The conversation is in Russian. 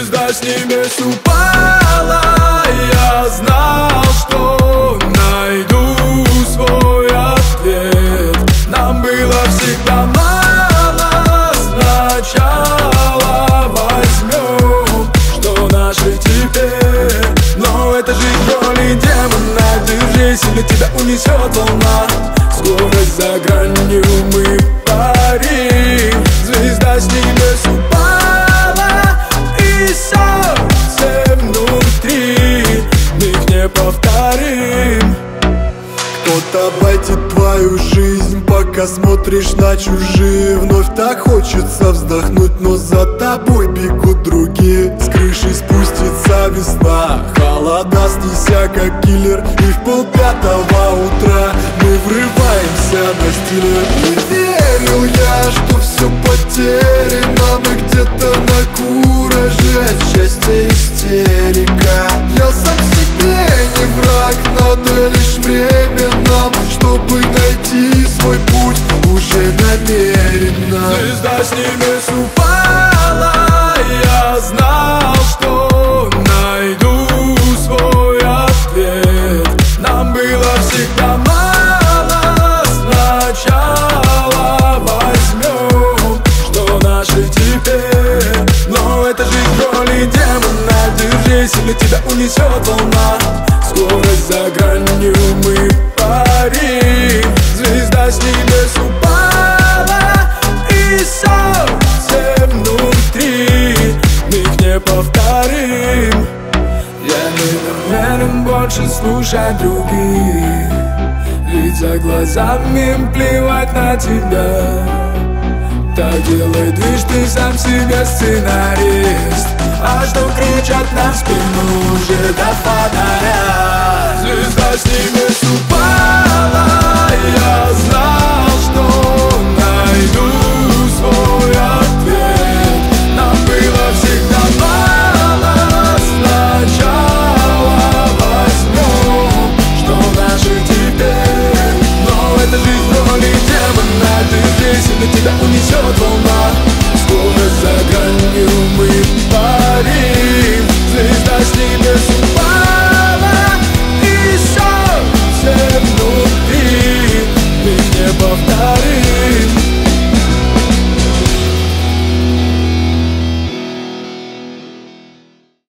Звезда с небес упала, я знал, что найду свой ответ. Нам было всегда мало, сначала возьмем, что наше теперь. Но это жизнь роли демона, держись, или тебя унесет волна. Скорость за гранью, мы парим. Звезда с небес упала, и сердце внутри, их не повторим. Кто-то обойдет твою жизнь, пока смотришь на чужие. Вновь так хочется вздохнуть, но за тобой бегут другие. С крыши спустится весна, холода снеся как киллер. И в 4:30 утра мы врываемся на стиле. Не верил я, что все потеряно, мы где-то на кураже, от счастья истерика. Я сам себе не враг, надо лишь время нам, чтобы найти свой путь уже намеренно. Звезда с небес упала, я знал, что найду свой ответ. Нам было всегда мало, сначала возьмем, что наше теперь. Но это жизнь роли демона, держись, или тебя унесет волна. Скорость за гранью, мы парим. Звезда с небес упала, и сердце внутри, их не повторим. Я не намерен больше слушать других, ведь за глазами плевать на тебя. Так делай движ, ты сам себе сценарист. А что кричат на спину уже до фонаря? Звезда с небес упала, я знаю.